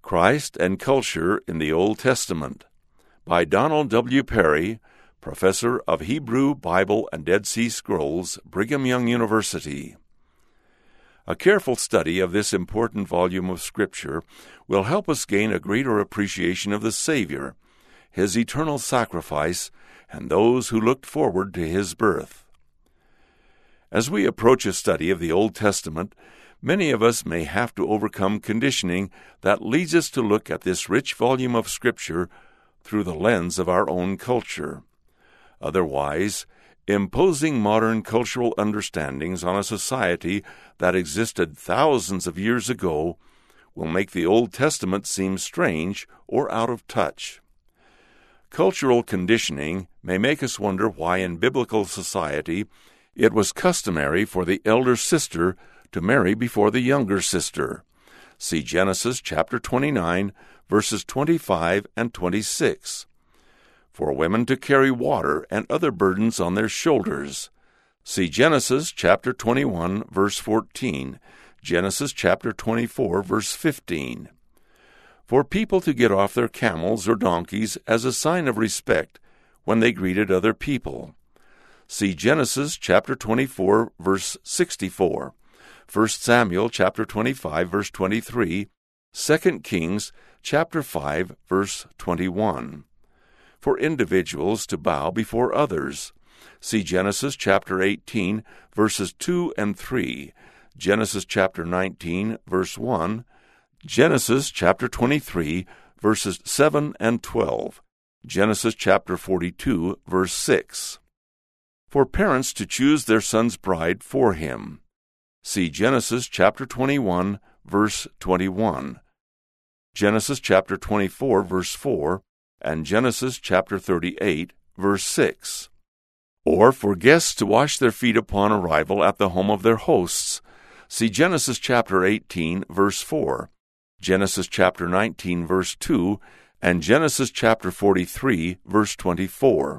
Christ and Culture in the Old Testament by Donald W. Perry, Professor of Hebrew, Bible, and Dead Sea Scrolls, Brigham Young University. A careful study of this important volume of Scripture will help us gain a greater appreciation of the Savior, His eternal sacrifice, and those who looked forward to His birth. As we approach a study of the Old Testament, many of us may have to overcome conditioning that leads us to look at this rich volume of Scripture through the lens of our own culture. Otherwise, imposing modern cultural understandings on a society that existed thousands of years ago will make the Old Testament seem strange or out of touch. Cultural conditioning may make us wonder why in biblical society it was customary for the elder sister to marry before the younger sister. See Genesis chapter 29, verses 25 and 26. For women to carry water and other burdens on their shoulders. See Genesis chapter 21, verse 14, Genesis chapter 24, verse 15. For people to get off their camels or donkeys as a sign of respect when they greeted other people. See Genesis chapter 24, verse 64, 1 Samuel chapter 25, verse 23, 2 Kings chapter 5, verse 21. For individuals to bow before others. See Genesis chapter 18, verses 2 and 3, Genesis chapter 19, verse 1, Genesis chapter 23, verses 7 and 12, Genesis chapter 42, verse 6. For parents to choose their son's bride for him. See Genesis chapter 21, verse 21, Genesis chapter 24, verse 4, and Genesis chapter 38, verse 6. Or for guests to wash their feet upon arrival at the home of their hosts. See Genesis chapter 18, verse 4, Genesis chapter 19, verse 2, and Genesis chapter 43, verse 24.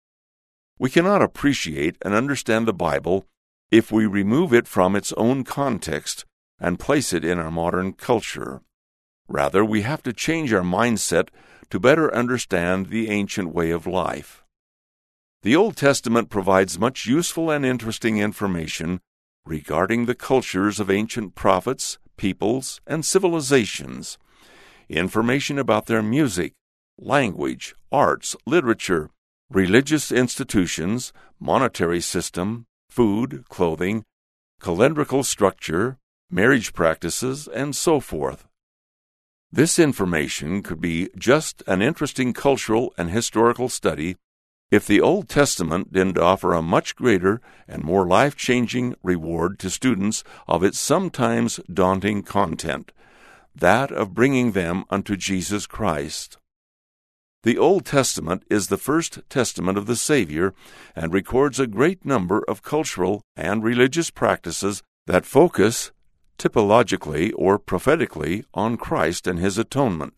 We cannot appreciate and understand the Bible if we remove it from its own context and place it in our modern culture. Rather, we have to change our mindset to better understand the ancient way of life. The Old Testament provides much useful and interesting information regarding the cultures of ancient prophets, peoples, and civilizations, information about their music, language, arts, literature, religious institutions, monetary system, food, clothing, calendrical structure, marriage practices, and so forth. This information could be just an interesting cultural and historical study if the Old Testament didn't offer a much greater and more life-changing reward to students of its sometimes daunting content, that of bringing them unto Jesus Christ. The Old Testament is the first testament of the Savior and records a great number of cultural and religious practices that focus typologically or prophetically on Christ and His atonement.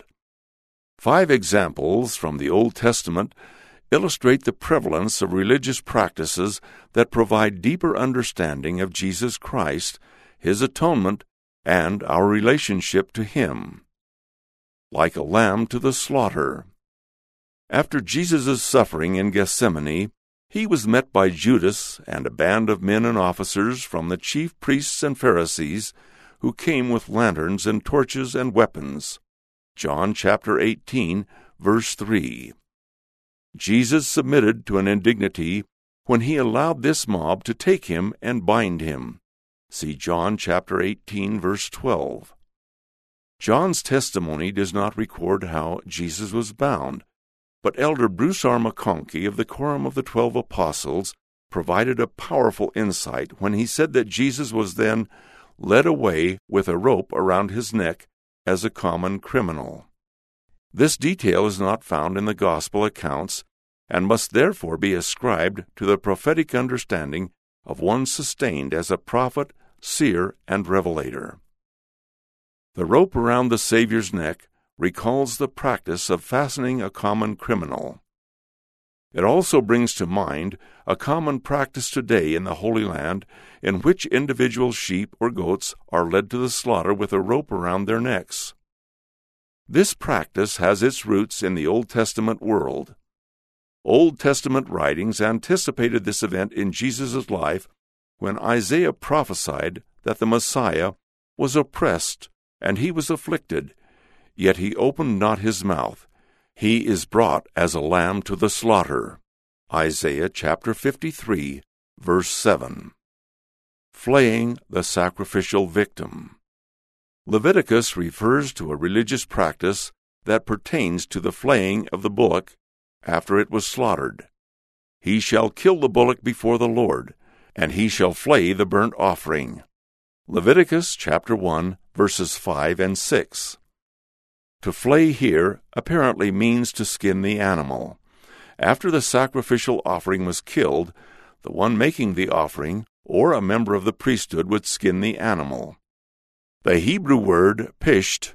5 examples from the Old Testament illustrate the prevalence of religious practices that provide deeper understanding of Jesus Christ, His atonement, and our relationship to Him. Like a lamb to the slaughter. After Jesus' suffering in Gethsemane, He was met by Judas and a band of men and officers from the chief priests and Pharisees who came with lanterns and torches and weapons. John chapter 18, verse 3. Jesus submitted to an indignity when He allowed this mob to take Him and bind Him. See John chapter 18, verse 12. John's testimony does not record how Jesus was bound, but Elder Bruce R. McConkie of the Quorum of the 12 Apostles provided a powerful insight when he said that Jesus was then led away with a rope around His neck as a common criminal. This detail is not found in the Gospel accounts and must therefore be ascribed to the prophetic understanding of one sustained as a prophet, seer, and revelator. The rope around the Savior's neck recalls the practice of fastening a common criminal. It also brings to mind a common practice today in the Holy Land in which individual sheep or goats are led to the slaughter with a rope around their necks. This practice has its roots in the Old Testament world. Old Testament writings anticipated this event in Jesus' life when Isaiah prophesied that the Messiah was oppressed and he was afflicted, yet he opened not his mouth. He is brought as a lamb to the slaughter. Isaiah chapter 53, verse 7. Flaying the sacrificial victim. Leviticus refers to a religious practice that pertains to the flaying of the bullock after it was slaughtered. He shall kill the bullock before the Lord, and he shall flay the burnt offering. Leviticus chapter 1, verses 5 and 6. To flay here apparently means to skin the animal. After the sacrificial offering was killed, the one making the offering or a member of the priesthood would skin the animal. The Hebrew word pisht,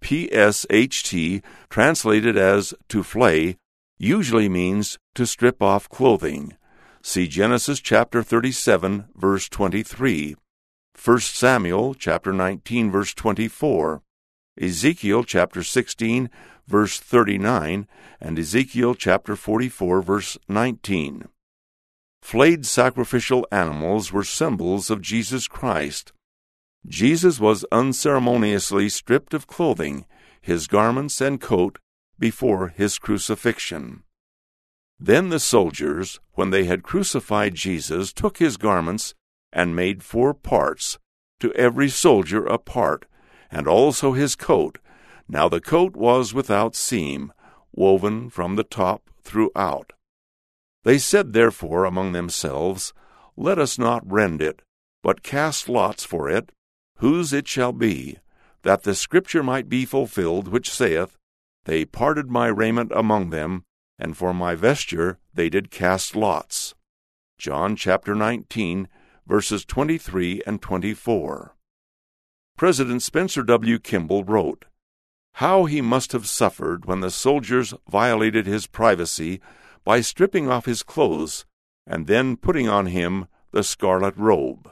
P-S-H-T, translated as to flay, usually means to strip off clothing. See Genesis chapter 37, verse 23, 1 Samuel chapter 19, verse 24, Ezekiel chapter 16, verse 39, and Ezekiel chapter 44, verse 19. Flayed sacrificial animals were symbols of Jesus Christ. Jesus was unceremoniously stripped of clothing, his garments and coat, before his crucifixion. Then the soldiers, when they had crucified Jesus, took his garments and made 4 parts, to every soldier a part, and also his coat. Now the coat was without seam, woven from the top throughout. They said therefore among themselves, Let us not rend it, but cast lots for it, whose it shall be, that the scripture might be fulfilled, which saith, They parted my raiment among them, and for my vesture they did cast lots. John chapter 19, verses 23 and 24. President Spencer W. Kimball wrote, How he must have suffered when the soldiers violated his privacy by stripping off his clothes and then putting on him the scarlet robe.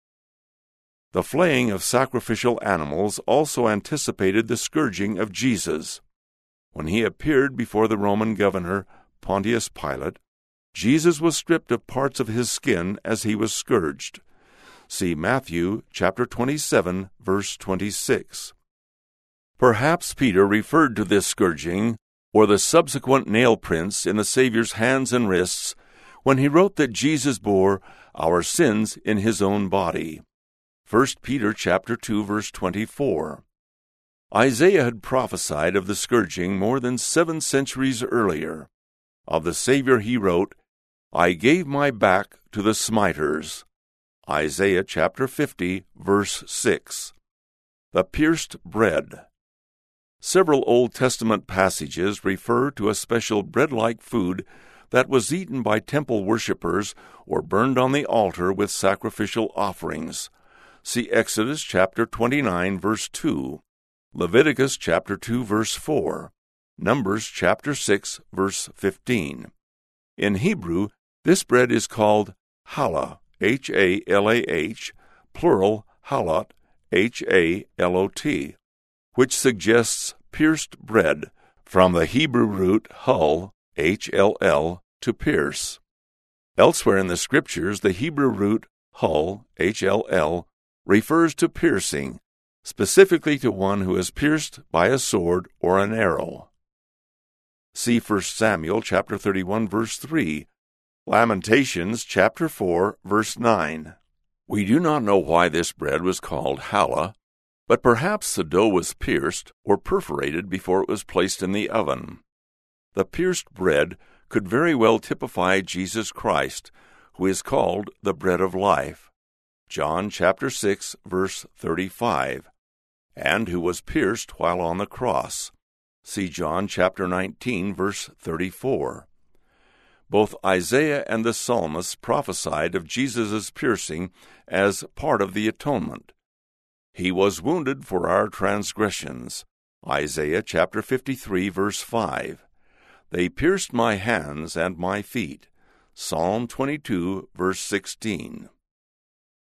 The flaying of sacrificial animals also anticipated the scourging of Jesus. When he appeared before the Roman governor, Pontius Pilate, Jesus was stripped of parts of his skin as he was scourged. See Matthew chapter 27, verse 26. Perhaps Peter referred to this scourging, or the subsequent nail prints in the Savior's hands and wrists, when he wrote that Jesus bore our sins in his own body. 1 Peter chapter 2, verse 24. Isaiah had prophesied of the scourging more than 7 centuries earlier. Of the Savior he wrote, I gave my back to the smiters. Isaiah chapter 50, verse 6. The pierced bread. Several Old Testament passages refer to a special bread-like food that was eaten by temple worshippers or burned on the altar with sacrificial offerings. See Exodus chapter 29, verse 2, Leviticus chapter 2, verse 4, Numbers chapter 6, verse 15. In Hebrew, this bread is called challah, H-A-L-A-H, plural halot, H-A-L-O-T, which suggests pierced bread, from the Hebrew root hull, H-L-L, to pierce. Elsewhere in the Scriptures, the Hebrew root hull, H-L-L, refers to piercing, specifically to one who is pierced by a sword or an arrow. See 1 Samuel chapter 31, verse 3, Lamentations chapter 4, verse 9. We do not know why this bread was called challah, but perhaps the dough was pierced or perforated before it was placed in the oven. The pierced bread could very well typify Jesus Christ, who is called the bread of life. John chapter 6, verse 35, and who was pierced while on the cross. See John chapter 19, verse 34. Both Isaiah and the psalmists prophesied of Jesus' piercing as part of the atonement. He was wounded for our transgressions. Isaiah chapter 53, verse 5. They pierced my hands and my feet. Psalm 22, verse 16.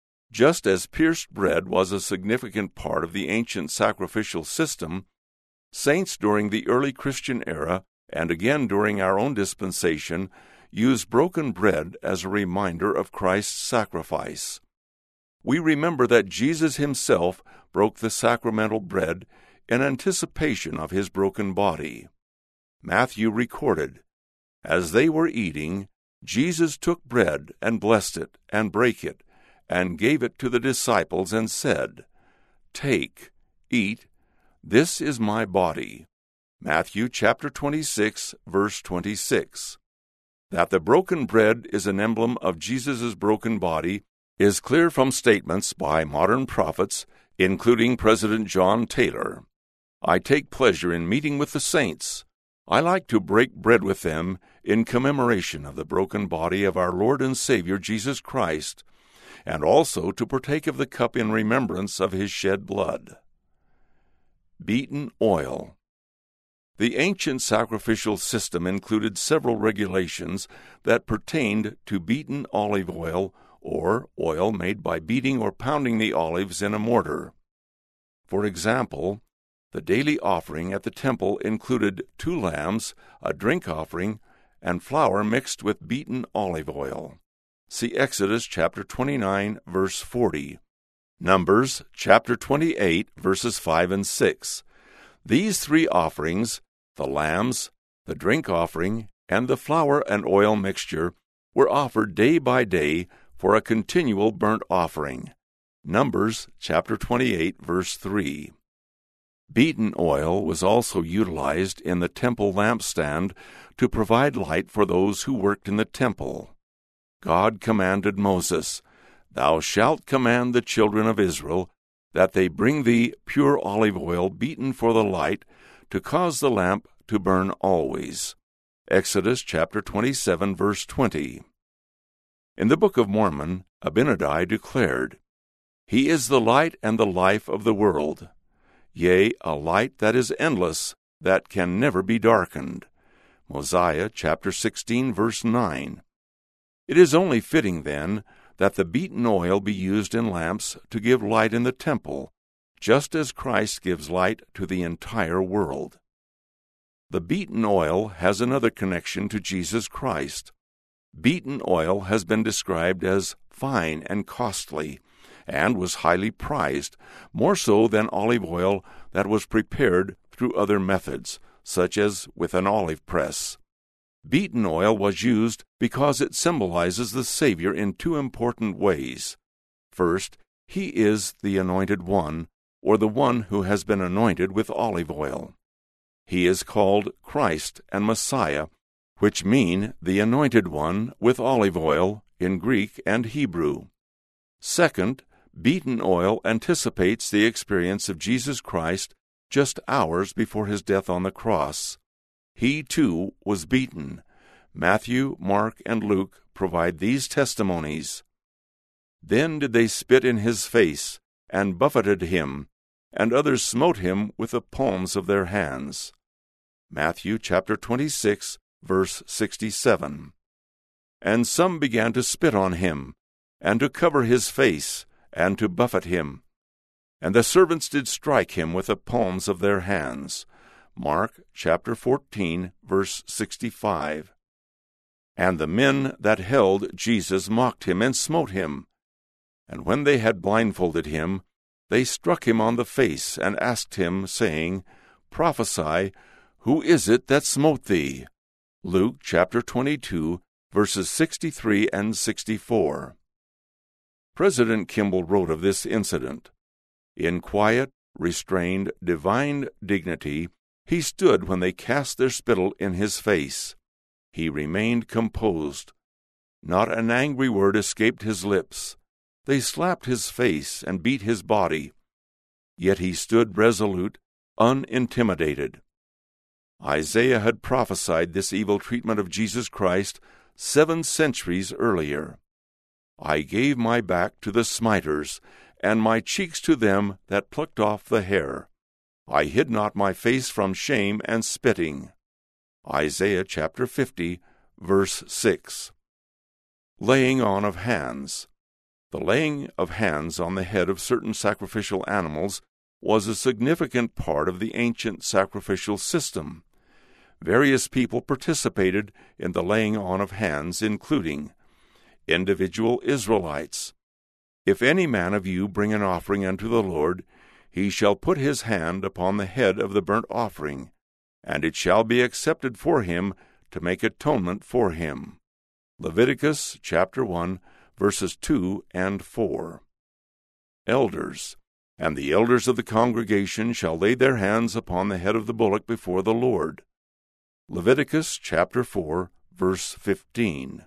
Just as pierced bread was a significant part of the ancient sacrificial system, Saints during the early Christian era, and again during our own dispensation, use broken bread as a reminder of Christ's sacrifice. We remember that Jesus himself broke the sacramental bread in anticipation of his broken body. Matthew recorded, "As they were eating, Jesus took bread and blessed it and brake it and gave it to the disciples and said, 'Take, eat, this is my body.'" Matthew chapter 26, verse 26. That the broken bread is an emblem of Jesus' broken body is clear from statements by modern prophets, including President John Taylor. "I take pleasure in meeting with the saints. I like to break bread with them in commemoration of the broken body of our Lord and Savior Jesus Christ, and also to partake of the cup in remembrance of his shed blood." Beaten oil. The ancient sacrificial system included several regulations that pertained to beaten olive oil, or oil made by beating or pounding the olives in a mortar. For example, the daily offering at the temple included 2 lambs, a drink offering, and flour mixed with beaten olive oil. See Exodus chapter 29, verse 40. Numbers chapter 28, verses 5 and 6. These 3 offerings, the lambs, the drink offering, and the flour and oil mixture, were offered day by day for a continual burnt offering. Numbers chapter 28, verse 3. Beaten oil was also utilized in the temple lampstand to provide light for those who worked in the temple. God commanded Moses, "Thou shalt command the children of Israel that they bring thee pure olive oil beaten for the light, to cause the lamp to burn always." Exodus chapter 27, verse 20. In the Book of Mormon, Abinadi declared, "He is the light and the life of the world, yea, a light that is endless, that can never be darkened." Mosiah chapter 16, verse 9. It is only fitting, then, that the beaten oil be used in lamps to give light in the temple, just as Christ gives light to the entire world. The beaten oil has another connection to Jesus Christ. Beaten oil has been described as fine and costly, and was highly prized, more so than olive oil that was prepared through other methods, such as with an olive press. Beaten oil was used because it symbolizes the Savior in 2 important ways. First, he is the Anointed One, or the one who has been anointed with olive oil. He is called Christ and Messiah, which mean the Anointed One with olive oil in Greek and Hebrew. Second, beaten oil anticipates the experience of Jesus Christ just hours before his death on the cross. He, too, was beaten. Matthew, Mark, and Luke provide these testimonies. "Then did they spit in his face, and buffeted him, and others smote him with the palms of their hands." Matthew chapter 26, verse 67. "And some began to spit on him, and to cover his face, and to buffet him. And the servants did strike him with the palms of their hands." Mark chapter 14, verse 65. "And the men that held Jesus mocked him and smote him. And when they had blindfolded him, they struck him on the face and asked him, saying, Prophesy, who is it that smote thee? Luke chapter 22, verses 63 and 64. President Kimball wrote of this incident, "In quiet, restrained, divine dignity, he stood when they cast their spittle in his face. He remained composed. Not an angry word escaped his lips. They slapped his face and beat his body. Yet he stood resolute, unintimidated." Isaiah had prophesied this evil treatment of Jesus Christ 7 centuries earlier. "I gave my back to the smiters, and my cheeks to them that plucked off the hair. I hid not my face from shame and spitting." Isaiah chapter 50, verse 6. Laying on of hands. The laying of hands on the head of certain sacrificial animals was a significant part of the ancient sacrificial system. Various people participated in the laying on of hands, including individual Israelites. If any man of you bring an offering unto the Lord, he shall put his hand upon the head of the burnt offering, and it shall be accepted for him to make atonement for him. Leviticus chapter 1, verses 2 and 4. Elders. And the elders of the congregation shall lay their hands upon the head of the bullock before the Lord. Leviticus chapter 4, verse 15.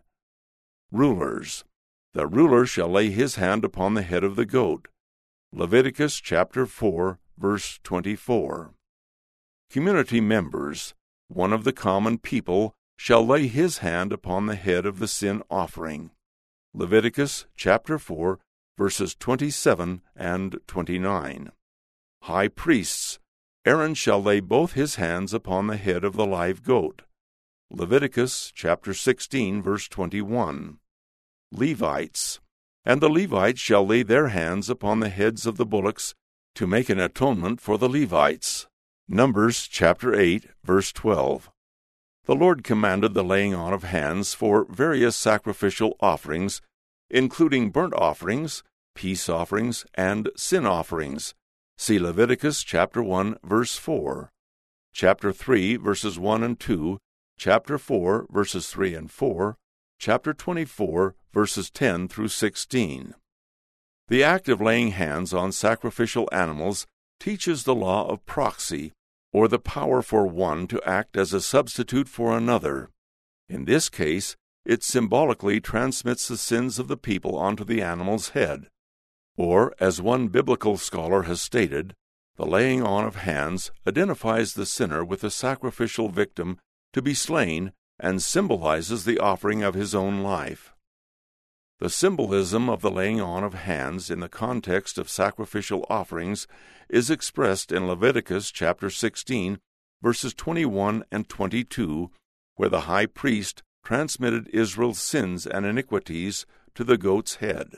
Rulers. The ruler shall lay his hand upon the head of the goat. Leviticus chapter 4, verse 24. Community members. One of the common people shall lay his hand upon the head of the sin offering. Leviticus chapter 4, verses 27 and 29. High priests. Aaron shall lay both his hands upon the head of the live goat. Leviticus chapter 16, verse 21. Levites. And the Levites shall lay their hands upon the heads of the bullocks to make an atonement for the Levites. Numbers chapter 8, verse 12. The Lord commanded the laying on of hands for various sacrificial offerings, including burnt offerings, peace offerings, and sin offerings. See Leviticus chapter 1, verse 4, chapter 3, verses 1 and 2, chapter 4, verses 3 and 4, chapter 24, verses 10 through 16. The act of laying hands on sacrificial animals teaches the law of proxy, or the power for one to act as a substitute for another. In this case, it symbolically transmits the sins of the people onto the animal's head. Or, as one biblical scholar has stated, the laying on of hands identifies the sinner with the sacrificial victim to be slain and symbolizes the offering of his own life. The symbolism of the laying on of hands in the context of sacrificial offerings is expressed in Leviticus chapter 16, verses 21 and 22, where the high priest transmitted Israel's sins and iniquities to the goat's head.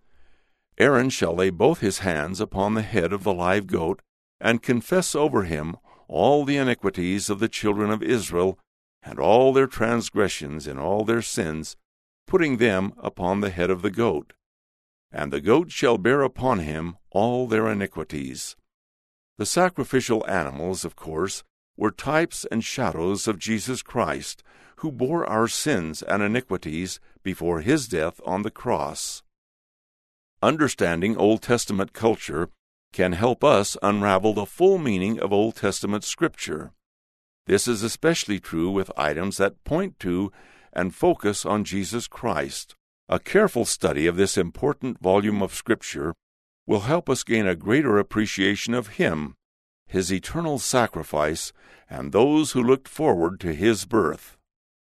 Aaron shall lay both his hands upon the head of the live goat and confess over him all the iniquities of the children of Israel and all their transgressions and all their sins, putting them upon the head of the goat. And the goat shall bear upon him all their iniquities. The sacrificial animals, of course, were types and shadows of Jesus Christ, who bore our sins and iniquities before his death on the cross. Understanding Old Testament culture can help us unravel the full meaning of Old Testament Scripture. This is especially true with items that point to and focus on Jesus Christ. A careful study of this important volume of Scripture will help us gain a greater appreciation of Him, His eternal sacrifice, and those who looked forward to His birth.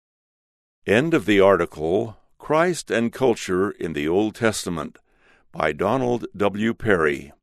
End of the article, Christ and Culture in the Old Testament, by Donald W. Perry.